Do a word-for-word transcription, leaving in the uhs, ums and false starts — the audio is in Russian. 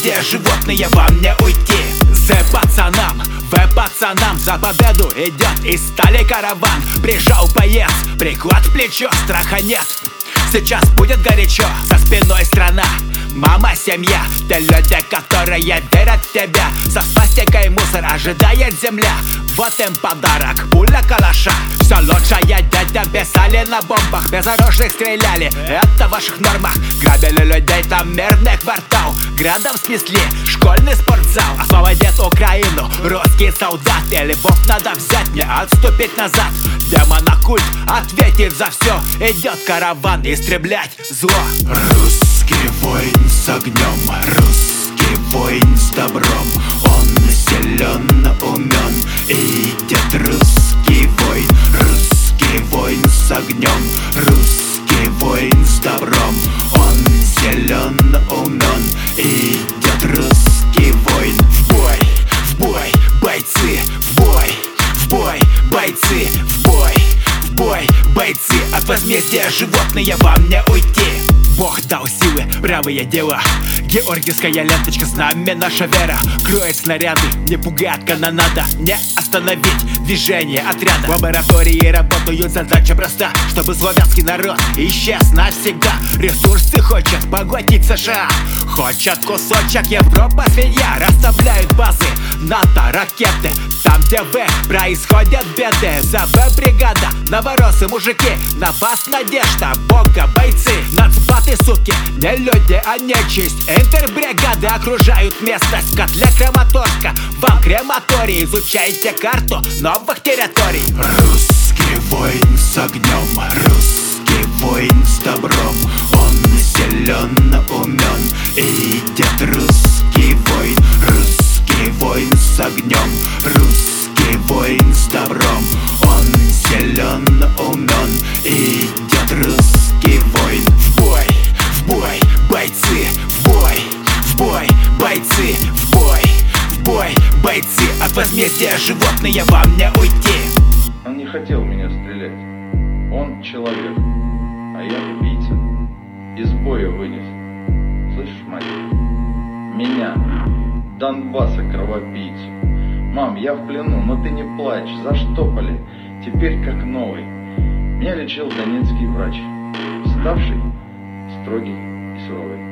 возмездие животные, вам не уйти. За пацанам, в пацанам, за победу идет из стали караван. Прижал боец, приклад в плечо, страха нет. Сейчас будет горячо, за спиной страна, мама, семья, те люди, которые верят в тебя. За пластикой мусор ожидает земля. Вот им подарок, пуля калаша. Все лучшее детям писали на бомбах. Безоружных стреляли, это в ваших нормах. Грабили людей, там мирный квартал. Градом снесли школьный спортзал. Освободит Украину русский солдат. И Львов надо взять, не отступить назад. Демона культ ответит за все. Идет караван истреблять зло. Русский воин с огнем, русский воин с добром. Он силен, умен, идет русский воин. Русский воин с огнем, русский воин с добром. Он силен, умен, идет русский воин. В бой, в бой, бойцы, в бой, в бой, бойцы, в бой, в бой, бойцы. От возмездия животные, вам не уйти. Бог дал силы, правые дела. Георгиевская ленточка, с нами наша вера. Кроет снаряды, не пугает канонада. Не остановить движение отряда. В лаборатории работают, задача проста, чтобы славянский народ исчез навсегда. Ресурсы хочет поглотить США. Хочет кусочек Европа, свинья. Расставляют базы, НАТО, ракеты. Там, где В, происходят беды. За В бригада, новороссы, мужики. На вас надежда, Бога, бойцы. Нацбаты, суки, не люди, а нечисть. Интербригады окружают местность. В котле Краматорска, вам крематорий. Изучайте карту новых территорий. Русский воин с огнем, русский воин с добром. Он силен, умен, идет русский воин. Русский воин с огнем, русский воин с добром. Он силен, умен, идет русский воин. В бой, в бой, бойцы, в бой, в бой, бойцы, в бой, в бой, бойцы. От возмездия животные, вам не уйти. Он не хотел меня стрелять. Он человек, а я убийца. Из боя вынес. Слышишь, мать? Меня, Донбасса, кровопийцу. Мам, я в плену, но ты не плачь. Заштопали. Теперь как новый. Меня лечил донецкий врач. Ставший, строгий и суровый.